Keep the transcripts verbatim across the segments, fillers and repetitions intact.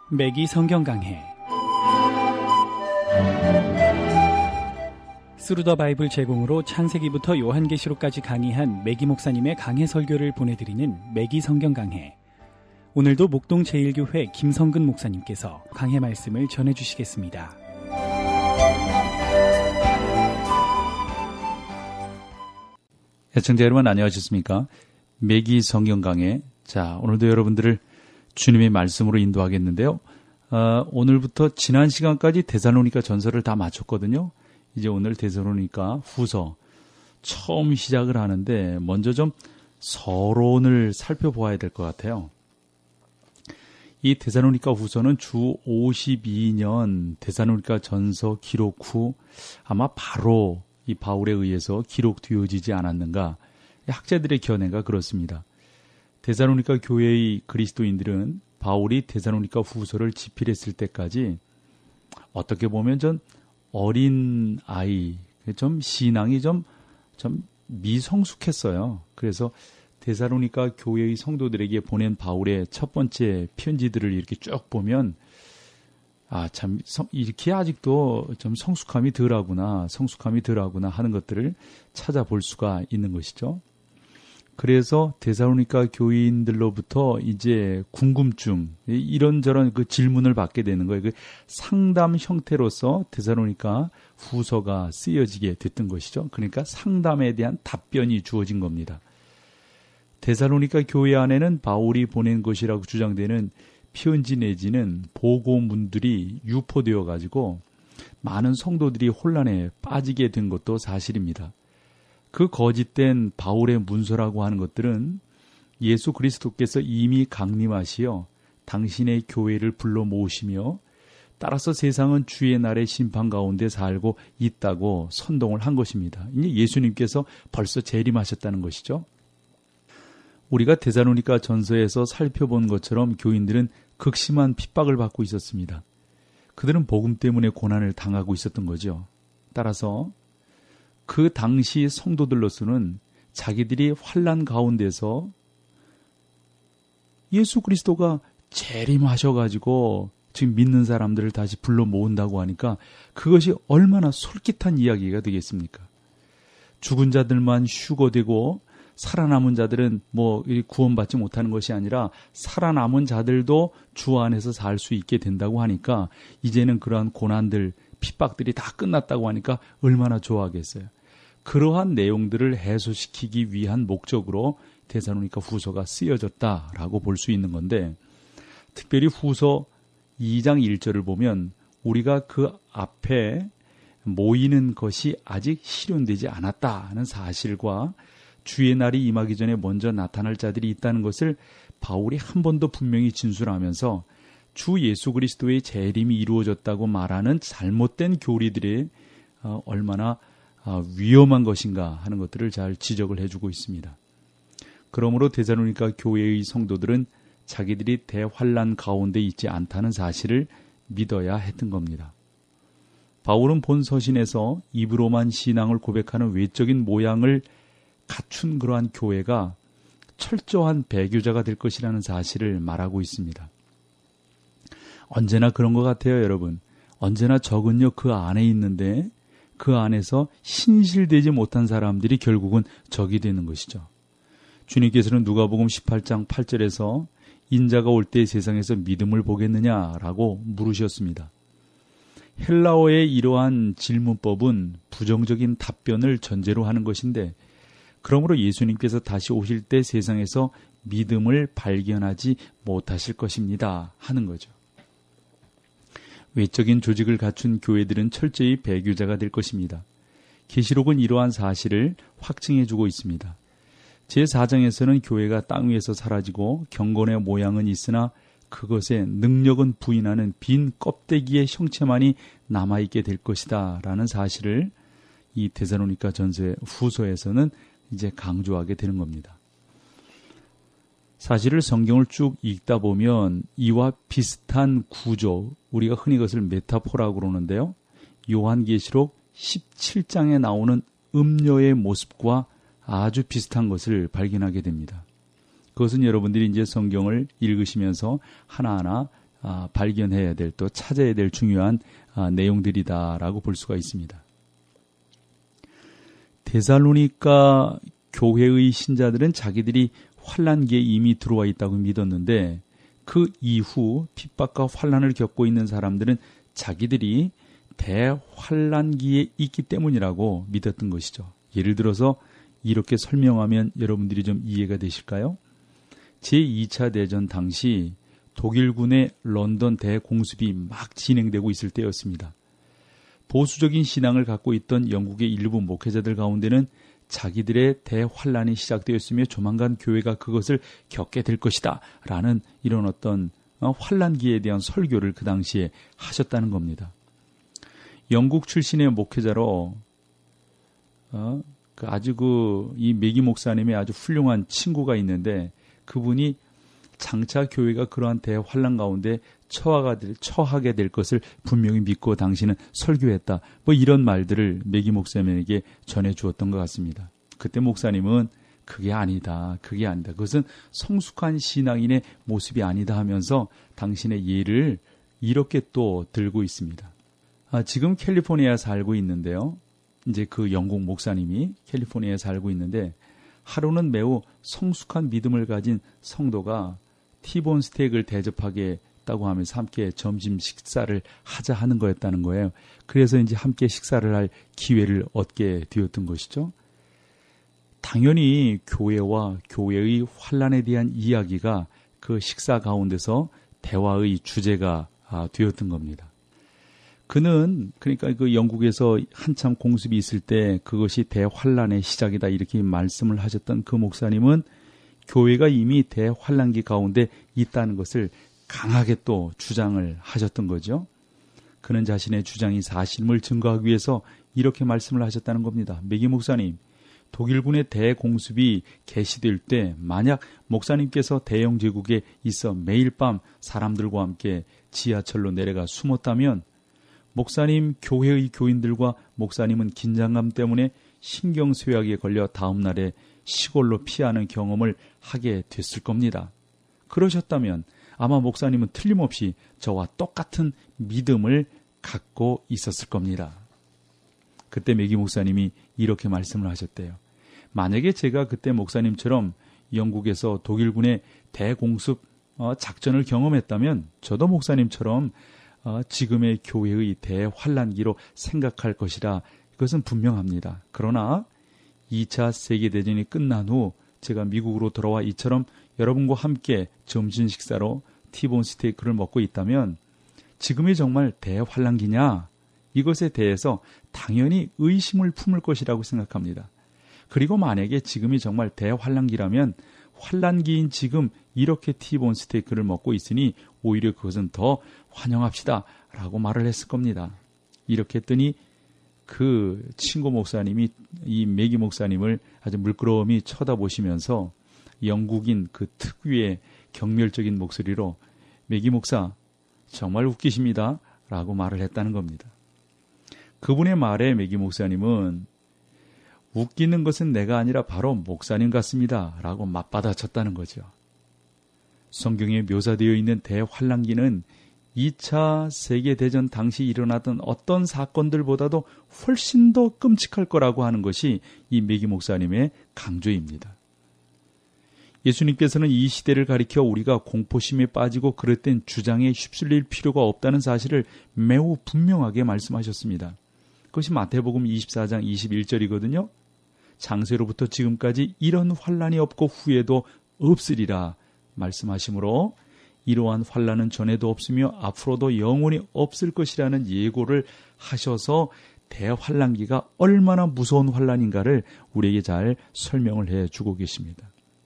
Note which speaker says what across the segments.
Speaker 1: 매기 성경 강해 스루더 바이블 제공으로 창세기부터 요한계시록까지 강의한 매기 목사님의 강해 설교를 보내드리는 매기 성경 강해. 오늘도 목동 제일교회 김성근 목사님께서 강해 말씀을 전해주시겠습니다.
Speaker 2: 애청자 여러분 안녕하셨습니까? 매기 성경 강해. 자, 오늘도 여러분들을 주님의 말씀으로 인도하겠는데요. 어, 오늘부터 지난 시간까지 데살로니가 전서를 다 마쳤거든요. 이제 오늘 데살로니가 후서 처음 시작을 하는데 먼저 좀 서론을 살펴보아야 될 것 같아요. 이 데살로니가 후서는 주 오십이 년 데살로니가 전서 기록 후 아마 바로 이 바울에 의해서 기록되어지지 않았는가, 학자들의 견해가 그렇습니다. 데살로니가 교회의 그리스도인들은 바울이 데살로니가 후서를 집필했을 때까지 어떻게 보면 좀 어린 아이, 좀 신앙이 좀, 좀 미성숙했어요. 그래서 데살로니가 교회의 성도들에게 보낸 바울의 첫 번째 편지들을 이렇게 쭉 보면 아, 참, 이렇게 아직도 좀 성숙함이 덜하구나, 성숙함이 덜하구나 하는 것들을 찾아볼 수가 있는 것이죠. 그래서 데살로니가 교인들로부터 이제 궁금증, 이런저런 그 질문을 받게 되는 거예요. 그 상담 형태로서 데살로니가 후서가 쓰여지게 됐던 것이죠. 그러니까 상담에 대한 답변이 주어진 겁니다. 데살로니가 교회 안에는 바울이 보낸 것이라고 주장되는 편지 내지는 보고문들이 유포되어 가지고 많은 성도들이 혼란에 빠지게 된 것도 사실입니다. 그 거짓된 바울의 문서라고 하는 것들은 예수 그리스도께서 이미 강림하시어 당신의 교회를 불러 모으시며 따라서 세상은 주의 날의 심판 가운데 살고 있다고 선동을 한 것입니다. 이제 예수님께서 벌써 재림하셨다는 것이죠. 우리가 데살로니가 전서에서 살펴본 것처럼 교인들은 극심한 핍박을 받고 있었습니다. 그들은 복음 때문에 고난을 당하고 있었던 거죠. 따라서 그 당시 성도들로서는 자기들이 환난 가운데서 예수 그리스도가 재림하셔가지고 지금 믿는 사람들을 다시 불러 모은다고 하니까 그것이 얼마나 솔깃한 이야기가 되겠습니까? 죽은 자들만 휴거되고 살아남은 자들은 뭐 구원받지 못하는 것이 아니라 살아남은 자들도 주 안에서 살 수 있게 된다고 하니까 이제는 그러한 고난들, 핍박들이 다 끝났다고 하니까 얼마나 좋아하겠어요. 그러한 내용들을 해소시키기 위한 목적으로 데살로니가 후서가 쓰여졌다라고 볼 수 있는 건데, 특별히 후서 이 장 일 절을 보면 우리가 그 앞에 모이는 것이 아직 실현되지 않았다는 사실과 주의 날이 임하기 전에 먼저 나타날 자들이 있다는 것을 바울이 한 번 더 분명히 진술하면서 주 예수 그리스도의 재림이 이루어졌다고 말하는 잘못된 교리들이 얼마나 위험한 것인가 하는 것들을 잘 지적을 해주고 있습니다. 그러므로 데살로니가 교회의 성도들은 자기들이 대환란 가운데 있지 않다는 사실을 믿어야 했던 겁니다. 바울은 본 서신에서 입으로만 신앙을 고백하는 외적인 모양을 갖춘 그러한 교회가 철저한 배교자가 될 것이라는 사실을 말하고 있습니다. 언제나 그런 것 같아요, 여러분. 언제나 적은요 그 안에 있는데 그 안에서 신실되지 못한 사람들이 결국은 적이 되는 것이죠. 주님께서는 누가복음 십팔 장 팔 절에서 인자가 올 때 세상에서 믿음을 보겠느냐라고 물으셨습니다. 헬라어의 이러한 질문법은 부정적인 답변을 전제로 하는 것인데, 그러므로 예수님께서 다시 오실 때 세상에서 믿음을 발견하지 못하실 것입니다 하는 거죠. 외적인 조직을 갖춘 교회들은 철저히 배교자가 될 것입니다. 계시록은 이러한 사실을 확증해주고 있습니다. 제사 장에서는 교회가 땅 위에서 사라지고 경건의 모양은 있으나 그것의 능력은 부인하는 빈 껍데기의 형체만이 남아있게 될 것이다 라는 사실을 이 데살로니가 전서의 후서에서는 이제 강조하게 되는 겁니다. 사실을 성경을 쭉 읽다 보면 이와 비슷한 구조, 우리가 흔히 그것을 메타포라고 그러는데요. 요한계시록 십칠 장에 나오는 음녀의 모습과 아주 비슷한 것을 발견하게 됩니다. 그것은 여러분들이 이제 성경을 읽으시면서 하나하나 아, 발견해야 될, 또 찾아야 될 중요한 아, 내용들이다라고 볼 수가 있습니다. 데살로니가 교회의 신자들은 자기들이 환난기에 이미 들어와 있다고 믿었는데 그 이후 핍박과 환난을 겪고 있는 사람들은 자기들이 대환난기에 있기 때문이라고 믿었던 것이죠. 예를 들어서 이렇게 설명하면 여러분들이 좀 이해가 되실까요? 제이 차 대전 당시 독일군의 런던 대공습이 막 진행되고 있을 때였습니다. 보수적인 신앙을 갖고 있던 영국의 일부 목회자들 가운데는 자기들의 대환란이 시작되었으며 조만간 교회가 그것을 겪게 될 것이다 라는 이런 어떤 환란기에 대한 설교를 그 당시에 하셨다는 겁니다. 영국 출신의 목회자로 어, 그 아주 그 이 메기 목사님의 아주 훌륭한 친구가 있는데 그분이 장차 교회가 그러한 대환란 가운데 처하가 될, 처하게 될 것을 분명히 믿고 당신은 설교했다. 뭐 이런 말들을 메기 목사님에게 전해 주었던 것 같습니다. 그때 목사님은 그게 아니다. 그게 아니다. 그것은 성숙한 신앙인의 모습이 아니다 하면서 당신의 예를 이렇게 또 들고 있습니다. 아, 지금 캘리포니아에 살고 있는데요. 이제 그 영국 목사님이 캘리포니아에 살고 있는데 하루는 매우 성숙한 믿음을 가진 성도가 티본 스테이크를 대접하겠다고 하면서 함께 점심 식사를 하자 하는 거였다는 거예요. 그래서 이제 함께 식사를 할 기회를 얻게 되었던 것이죠. 당연히 교회와 교회의 환란에 대한 이야기가 그 식사 가운데서 대화의 주제가 되었던 겁니다. 그는 그러니까 그 영국에서 한참 공습이 있을 때 그것이 대환란의 시작이다 이렇게 말씀을 하셨던 그 목사님은 교회가 이미 대환란기 가운데 있다는 것을 강하게 또 주장을 하셨던 거죠. 그는 자신의 주장이 사실임을 증거하기 위해서 이렇게 말씀을 하셨다는 겁니다. 메기 목사님, 독일군의 대공습이 개시될 때 만약 목사님께서 대영 제국에 있어 매일 밤 사람들과 함께 지하철로 내려가 숨었다면 목사님 교회의 교인들과 목사님은 긴장감 때문에 신경쇠약에 걸려 다음날에 시골로 피하는 경험을 하게 됐을 겁니다. 그러셨다면 아마 목사님은 틀림없이 저와 똑같은 믿음을 갖고 있었을 겁니다. 그때 메기 목사님이 이렇게 말씀을 하셨대요. 만약에 제가 그때 목사님처럼 영국에서 독일군의 대공습 작전을 경험했다면 저도 목사님처럼 지금의 교회의 대환란기로 생각할 것이라 그것은 분명합니다. 그러나 이 차 세계대전이 끝난 후 제가 미국으로 돌아와 이처럼 여러분과 함께 점심 식사로 티본 스테이크를 먹고 있다면 지금이 정말 대환란기냐? 이것에 대해서 당연히 의심을 품을 것이라고 생각합니다. 그리고 만약에 지금이 정말 대환란기라면 환란기인 지금 이렇게 티본 스테이크를 먹고 있으니 오히려 그것은 더 환영합시다 라고 말을 했을 겁니다. 이렇게 했더니 그 친구 목사님이 이 메기 목사님을 아주 물끄러미 쳐다보시면서 영국인 그 특유의 경멸적인 목소리로 메기 목사 정말 웃기십니다 라고 말을 했다는 겁니다. 그분의 말에 메기 목사님은 웃기는 것은 내가 아니라 바로 목사님 같습니다 라고 맞받아쳤다는 거죠. 성경에 묘사되어 있는 대환란기는 이 차 세계대전 당시 일어났던 어떤 사건들보다도 훨씬 더 끔찍할 거라고 하는 것이 이 메기 목사님의 강조입니다. 예수님께서는 이 시대를 가리켜 우리가 공포심에 빠지고 그릇된 주장에 휩쓸릴 필요가 없다는 사실을 매우 분명하게 말씀하셨습니다. 그것이 마태복음 이십사 장 이십일 절이거든요. 장세로부터 지금까지 이런 환란이 없고 후에도 없으리라 말씀하시므로 이러한 환란은 전에도 없으며 앞으로도 영원히 없을 것이라는 예고를 하셔서 대환란기가 얼마나 무서운 환란인가를 우리에게 잘 설명을 해주고 계십니다.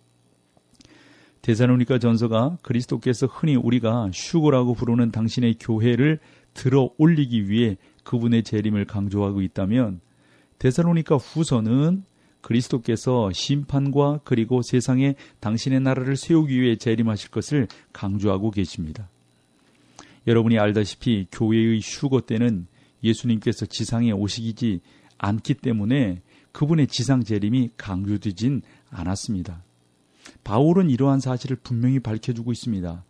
Speaker 2: 데살로니가 전서가 그리스도께서 흔히 우리가 슈고라고 부르는 당신의 교회를 들어 올리기 위해 그분의 재림을 강조하고 있다면 데살로니가 후서는 그리스도께서 심판과 그리고 세상에 당신의 나라를 세우기 위해 재림하실 것을 강조하고 계십니다. 여러분이 알다시피 교회의 휴거 때는 예수님께서 지상에 오시지 않기 때문에 그분의 지상 재림이 강조되진 않았습니다. 바울은 이러한 사실을 분명히 밝혀주고 있습니다.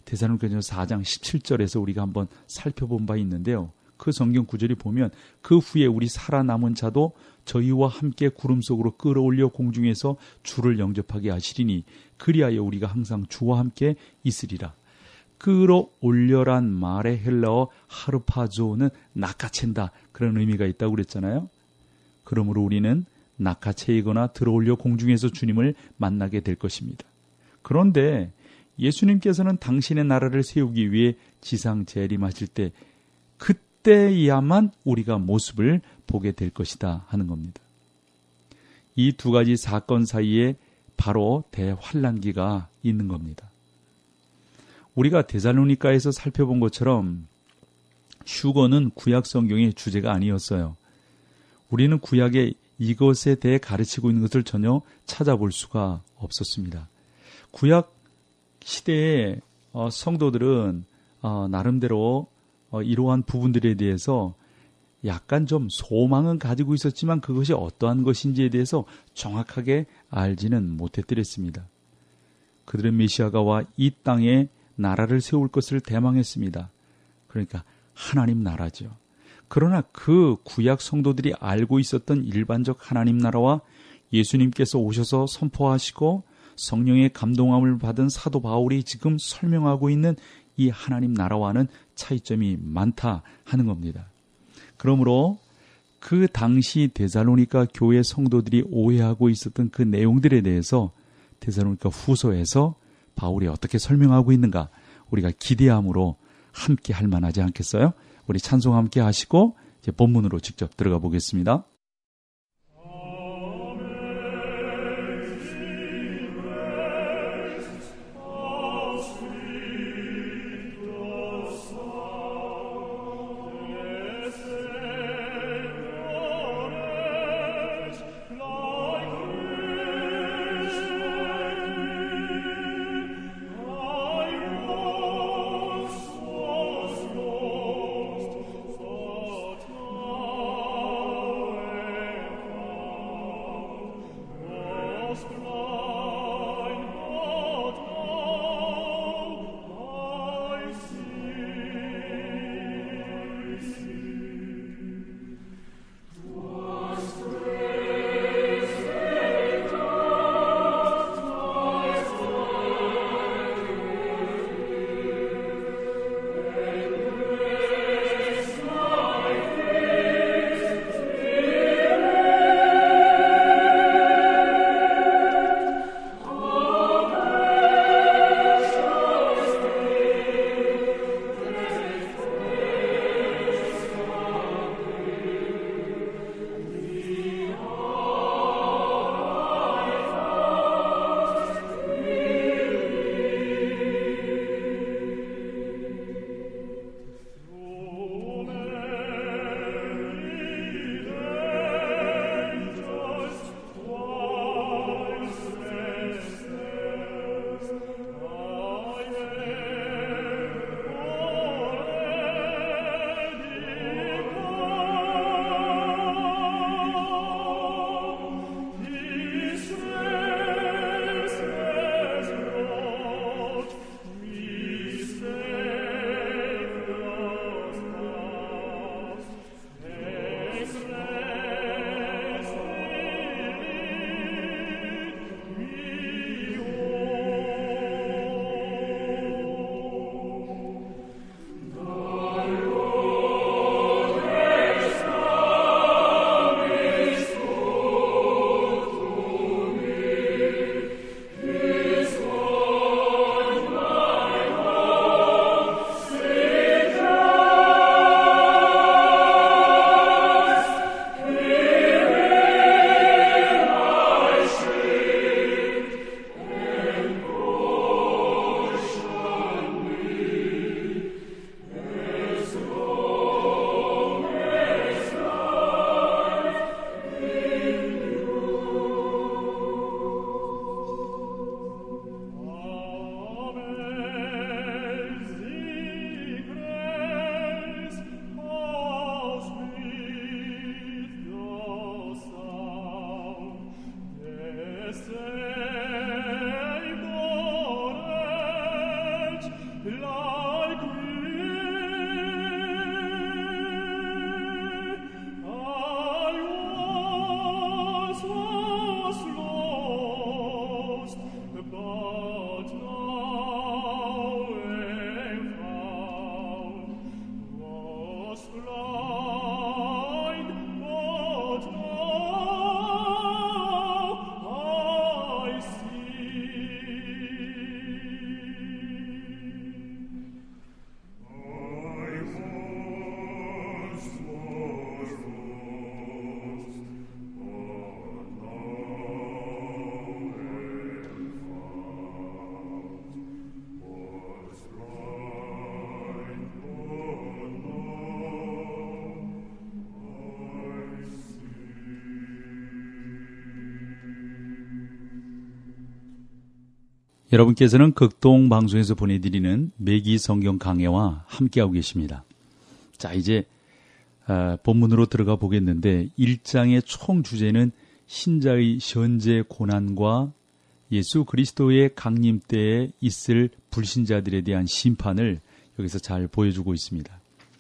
Speaker 2: 데살로니가전서 사 장 십칠 절에서 우리가 한번 살펴본 바 있는데요. 그 성경 구절이 보면 그 후에 우리 살아남은 자도 저희와 함께 구름 속으로 끌어올려 공중에서 주를 영접하게 하시리니 그리하여 우리가 항상 주와 함께 있으리라. 끌어올려란 말의 헬라어 하르파조는 낚아챈다, 그런 의미가 있다고 그랬잖아요. 그러므로 우리는 낚아채이거나 들어올려 공중에서 주님을 만나게 될 것입니다. 그런데 예수님께서는 당신의 나라를 세우기 위해 지상 재림하실 때 그때야만 우리가 모습을 보게 될 것이다 하는 겁니다. 이 두 가지 사건 사이에 바로 대환란기가 있는 겁니다. 우리가 데살로니가에서 살펴본 것처럼 휴거는 구약 성경의 주제가 아니었어요. 우리는 구약에 이것에 대해 가르치고 있는 것을 전혀 찾아볼 수가 없었습니다. 구약 시대의 성도들은 나름대로 이러한 부분들에 대해서 약간 좀 소망은 가지고 있었지만 그것이 어떠한 것인지에 대해서 정확하게 알지는 못했더랬습니다. 그들은 메시아가 와 이 땅에 나라를 세울 것을 대망했습니다. 그러니까 하나님 나라죠. 그러나 그 구약 성도들이 알고 있었던 일반적 하나님 나라와 예수님께서 오셔서 선포하시고 성령의 감동함을 받은 사도 바울이 지금 설명하고 있는 이 하나님 나라와는 차이점이 많다 하는 겁니다. 그러므로 그 당시 데살로니가 교회 성도들이 오해하고 있었던 그 내용들에 대해서 데살로니가 후서에서 바울이 어떻게 설명하고 있는가 우리가 기대함으로 함께 할 만하지 않겠어요? 우리 찬송 함께 하시고 이제 본문으로 직접 들어가 보겠습니다. 여러분께서는 극동 방송에서 보내드리는 매기 성경 강해와 함께하고 계십니다. 자, 이제 아, 본문으로 들어가 보겠는데 일 장의 총 주제는 신자의 현재 고난과 예수 그리스도의 강림 때에 있을 불신자들에 대한 심판을 여기서 잘 보여주고 있습니다.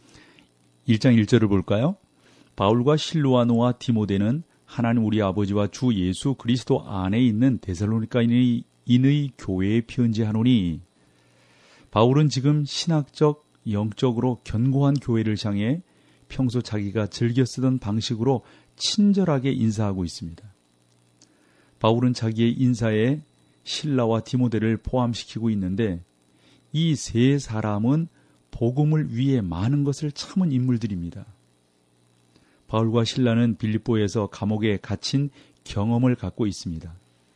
Speaker 2: 일 장 일 절을 볼까요? 바울과 실로아노와 디모데는 하나님 우리 아버지와 주 예수 그리스도 안에 있는 데살로니가인의 인의 교회에 편지하노니. 바울은 지금 신학적, 영적으로 견고한 교회를 향해 평소 자기가 즐겨 쓰던 방식으로 친절하게 인사하고 있습니다. 바울은 자기의 인사에 실라와 디모데를 포함시키고 있는데 이 세 사람은 복음을 위해 많은 것을 참은 인물들입니다. 바울과 실라는 빌립보에서 감옥에 갇힌 경험을 갖고 있습니다.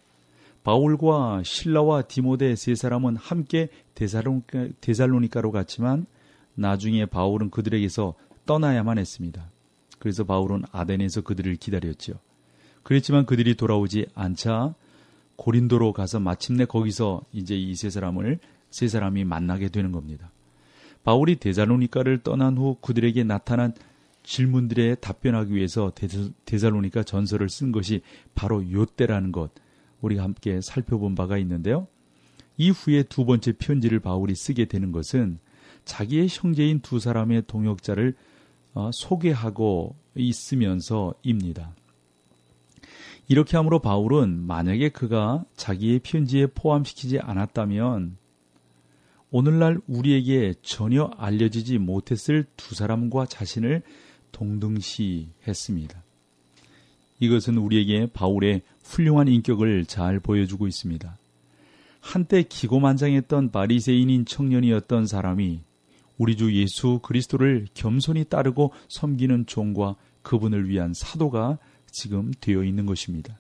Speaker 2: 바울과 실라와 디모데 세 사람은 함께 데살로니가, 데살로니가로 갔지만 나중에 바울은 그들에게서 떠나야만 했습니다. 그래서 바울은 아덴에서 그들을 기다렸죠. 그랬지만 그들이 돌아오지 않자 고린도로 가서 마침내 거기서 이제 이 세 사람을 세 사람이 만나게 되는 겁니다. 바울이 데살로니가를 떠난 후 그들에게 나타난 질문들에 답변하기 위해서 데살로니가 전서를 쓴 것이 바로 요때라는 것, 우리가 함께 살펴본 바가 있는데요. 이후에 두 번째 편지를 바울이 쓰게 되는 것은 자기의 형제인 두 사람의 동역자를 소개하고 있으면서입니다. 이렇게 함으로 바울은 만약에 그가 자기의 편지에 포함시키지 않았다면 오늘날 우리에게 전혀 알려지지 못했을 두 사람과 자신을 동등시했습니다. 이것은 우리에게 바울의 훌륭한 인격을 잘 보여주고 있습니다. 한때 기고만장했던 바리새인인 청년이었던 사람이 우리 주 예수 그리스도를 겸손히 따르고 섬기는 종과 그분을 위한 사도가 지금 되어 있는 것입니다.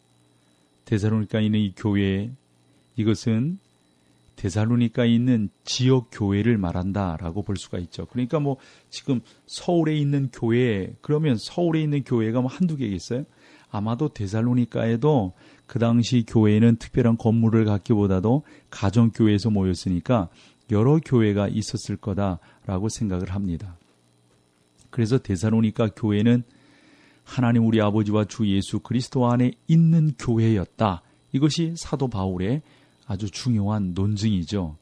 Speaker 2: 데살로니가에 있는 이 교회, 이것은 데살로니가에 있는 지역 교회를 말한다라고 볼 수가 있죠. 그러니까 뭐 지금 서울에 있는 교회, 그러면 서울에 있는 교회가 뭐 한두 개겠어요? 아마도 데살로니가에도 그 당시 교회는 특별한 건물을 갖기보다도 가정교회에서 모였으니까 여러 교회가 있었을 거다라고 생각을 합니다. 그래서 데살로니가 교회는 하나님 우리 아버지와 주 예수 그리스도 안에 있는 교회였다. 이것이 사도 바울의 아주 중요한 논증이죠.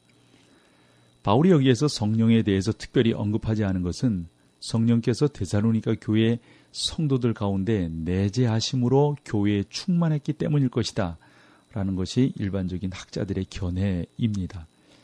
Speaker 2: 바울이 여기에서 성령에 대해서 특별히 언급하지 않은 것은 성령께서 데살로니가 교회의 성도들 가운데 내재하심으로 교회에 충만했기 때문일 것이다 라는 것이 일반적인 학자들의 견해입니다.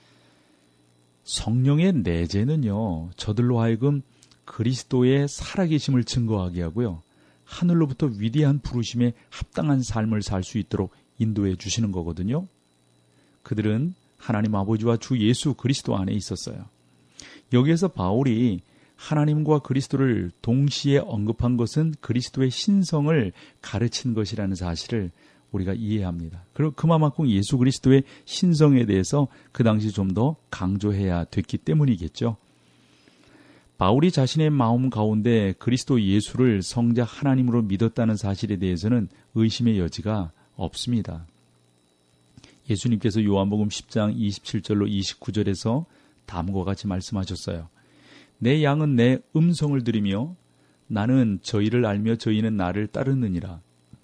Speaker 2: 성령의 내재는요, 저들로 하여금 그리스도의 살아계심을 증거하게 하고요, 하늘로부터 위대한 부르심에 합당한 삶을 살 수 있도록 인도해 주시는 거거든요. 그들은 하나님 아버지와 주 예수 그리스도 안에 있었어요. 여기에서 바울이 하나님과 그리스도를 동시에 언급한 것은 그리스도의 신성을 가르친 것이라는 사실을 우리가 이해합니다. 그리고 그만큼 예수 그리스도의 신성에 대해서 그 당시 좀 더 강조해야 됐기 때문이겠죠. 바울이 자신의 마음 가운데 그리스도 예수를 성자 하나님으로 믿었다는 사실에 대해서는 의심의 여지가 없습니다. 예수님께서 요한복음 십 장 이십칠 절로 이십구 절에서 다음과 같이 말씀하셨어요. 내 양은 내 음성을 들으며 나는 저희를 알며 저희는 나를 따르느니라.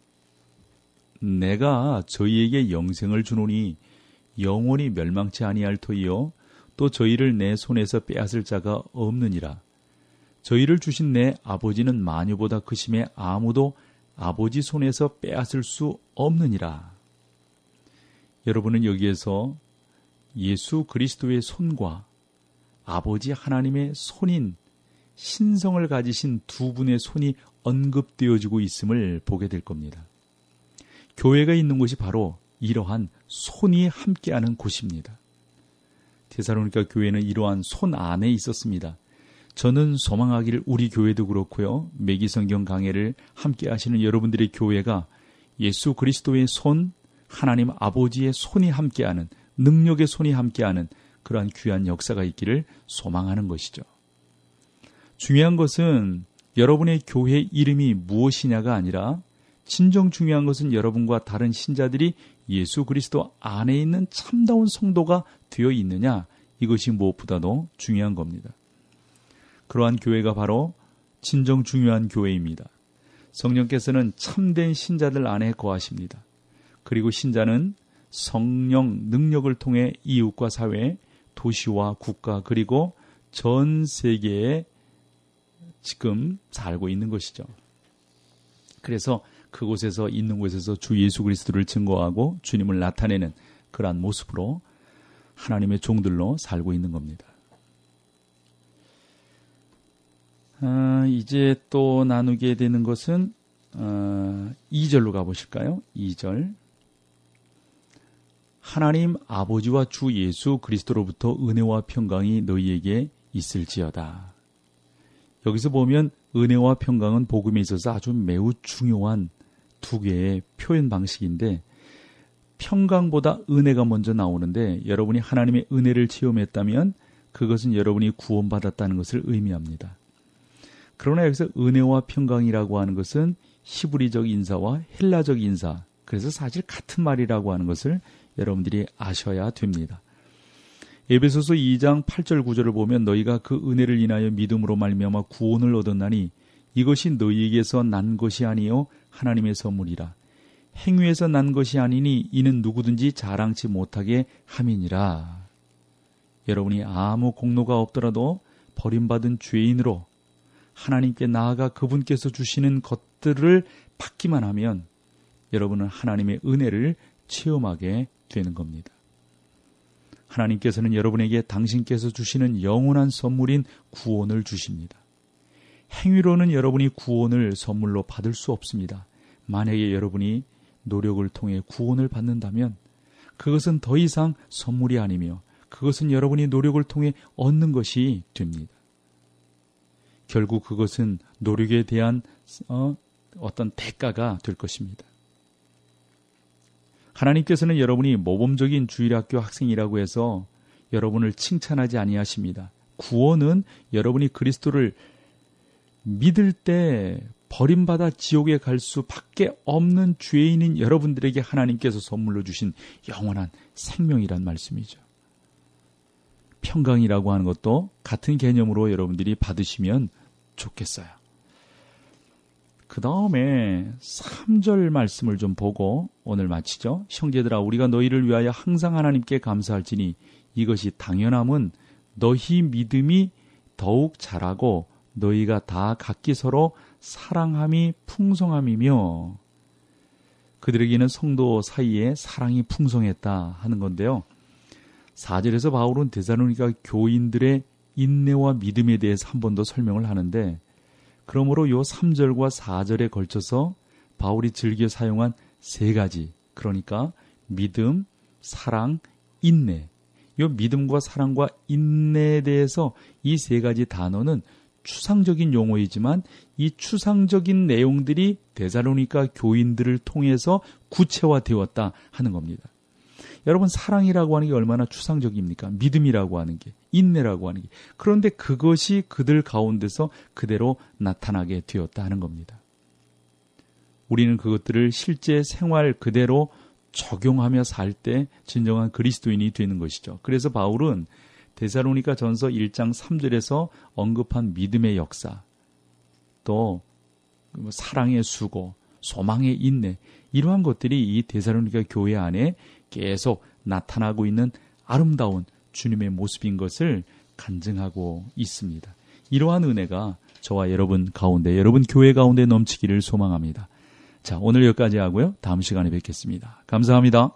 Speaker 2: 내가 저희에게 영생을 주노니 영원히 멸망치 아니할 터이요 또 저희를 내 손에서 빼앗을 자가 없느니라. 저희를 주신 내 아버지는 마녀보다 크심에 아무도 아버지 손에서 빼앗을 수 없느니라. 여러분은 여기에서 예수 그리스도의 손과 아버지 하나님의 손인 신성을 가지신 두 분의 손이 언급되어지고 있음을 보게 될 겁니다. 교회가 있는 곳이 바로 이러한 손이 함께하는 곳입니다. 데살로니가 교회는 이러한 손 안에 있었습니다. 저는 소망하기를 우리 교회도 그렇고요, 매기성경 강해를 함께 하시는 여러분들의 교회가 예수 그리스도의 손, 하나님 아버지의 손이 함께하는, 능력의 손이 함께하는 그러한 귀한 역사가 있기를 소망하는 것이죠. 중요한 것은 여러분의 교회 이름이 무엇이냐가 아니라 진정 중요한 것은 여러분과 다른 신자들이 예수 그리스도 안에 있는 참다운 성도가 되어 있느냐, 이것이 무엇보다도 중요한 겁니다. 그러한 교회가 바로 진정 중요한 교회입니다. 성령께서는 참된 신자들 안에 거하십니다. 그리고 신자는 성령 능력을 통해 이웃과 사회, 도시와 국가, 그리고 전 세계에 지금 살고 있는 것이죠. 그래서 그곳에서 있는 곳에서 주 예수 그리스도를 증거하고 주님을 나타내는 그러한 모습으로 하나님의 종들로 살고 있는 겁니다. 아, 이제 또 나누게 되는 것은 어, 이 절로 가보실까요? 이 절. 하나님 아버지와 주 예수 그리스도로부터 은혜와 평강이 너희에게 있을지어다. 여기서 보면 은혜와 평강은 복음에 있어서 아주 매우 중요한 두 개의 표현 방식인데, 평강보다 은혜가 먼저 나오는데, 여러분이 하나님의 은혜를 체험했다면 그것은 여러분이 구원받았다는 것을 의미합니다. 그러나 여기서 은혜와 평강이라고 하는 것은 히브리적 인사와 헬라적 인사, 그래서 사실 같은 말이라고 하는 것을 여러분들이 아셔야 됩니다. 에베소서 이 장 팔 절 구 절을 보면 너희가 그 은혜를 인하여 믿음으로 말미암아 구원을 얻었나니 이것이 너희에게서 난 것이 아니요 하나님의 선물이라. 행위에서 난 것이 아니니 이는 누구든지 자랑치 못하게 함이니라. 여러분이 아무 공로가 없더라도 버림받은 죄인으로 하나님께 나아가 그분께서 주시는 것들을 받기만 하면 여러분은 하나님의 은혜를 체험하게 되는 겁니다. 하나님께서는 여러분에게 당신께서 주시는 영원한 선물인 구원을 주십니다. 행위로는 여러분이 구원을 선물로 받을 수 없습니다. 만약에 여러분이 노력을 통해 구원을 받는다면 그것은 더 이상 선물이 아니며 그것은 여러분이 노력을 통해 얻는 것이 됩니다. 결국 그것은 노력에 대한 어, 어떤 대가가 될 것입니다. 하나님께서는 여러분이 모범적인 주일학교 학생이라고 해서 여러분을 칭찬하지 아니하십니다. 구원은 여러분이 그리스도를 믿을 때 버림받아 지옥에 갈 수밖에 없는 죄인인 여러분들에게 하나님께서 선물로 주신 영원한 생명이란 말씀이죠. 평강이라고 하는 것도 같은 개념으로 여러분들이 받으시면 좋겠어요. 그 다음에 삼 절 말씀을 좀 보고 오늘 마치죠. 형제들아 우리가 너희를 위하여 항상 하나님께 감사할지니 이것이 당연함은 너희 믿음이 더욱 자라고 너희가 다 각기 서로 사랑함이 풍성함이며, 그들에게는 성도 사이에 사랑이 풍성했다 하는 건데요. 사 절에서 바울은 데살로니가 교인들의 인내와 믿음에 대해서 한 번 더 설명을 하는데, 그러므로 요 삼 절과 사 절에 걸쳐서 바울이 즐겨 사용한 세 가지, 그러니까 믿음, 사랑, 인내. 요 믿음과 사랑과 인내에 대해서 이 세 가지 단어는 추상적인 용어이지만 이 추상적인 내용들이 데살로니가 교인들을 통해서 구체화되었다 하는 겁니다. 여러분, 사랑이라고 하는 게 얼마나 추상적입니까? 믿음이라고 하는 게, 인내라고 하는 게. 그런데 그것이 그들 가운데서 그대로 나타나게 되었다 하는 겁니다. 우리는 그것들을 실제 생활 그대로 적용하며 살 때 진정한 그리스도인이 되는 것이죠. 그래서 바울은 데살로니가 전서 일 장 삼 절에서 언급한 믿음의 역사, 또 사랑의 수고, 소망의 인내, 이러한 것들이 이 데살로니가 교회 안에 계속 나타나고 있는 아름다운 주님의 모습인 것을 간증하고 있습니다. 이러한 은혜가 저와 여러분 가운데, 여러분 교회 가운데 넘치기를 소망합니다. 자, 오늘 여기까지 하고요. 다음 시간에 뵙겠습니다. 감사합니다.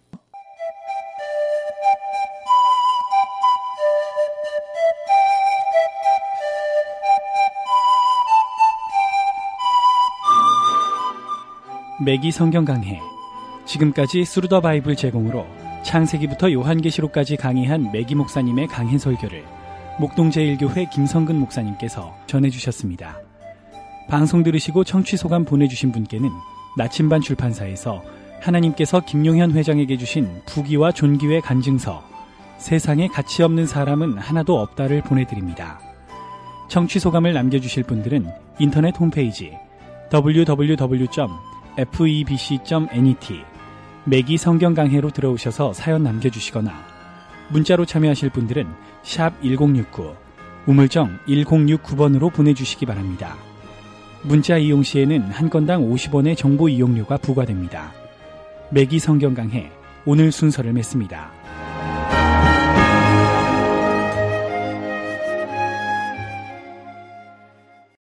Speaker 1: 매기 성경 강해. 지금까지 스루더 바이블 제공으로 창세기부터 요한계시록까지 강의한 매기 목사님의 강해 설교를 목동제일교회 김성근 목사님께서 전해주셨습니다. 방송 들으시고 청취 소감 보내주신 분께는 나침반 출판사에서 하나님께서 김용현 회장에게 주신 부귀와 존귀의 간증서 세상에 가치 없는 사람은 하나도 없다를 보내드립니다. 청취 소감을 남겨주실 분들은 인터넷 홈페이지 더블유 더블유 더블유 점 에프이비씨 점 넷 매기 성경 강해로 들어오셔서 사연 남겨주시거나 문자로 참여하실 분들은 샵 일공육구 우물정 일공육구 번으로 보내주시기 바랍니다. 문자 이용 시에는 한 건당 오십 원의 정보 이용료가 부과됩니다. 매기 성경 강해 오늘 순서를 맺습니다.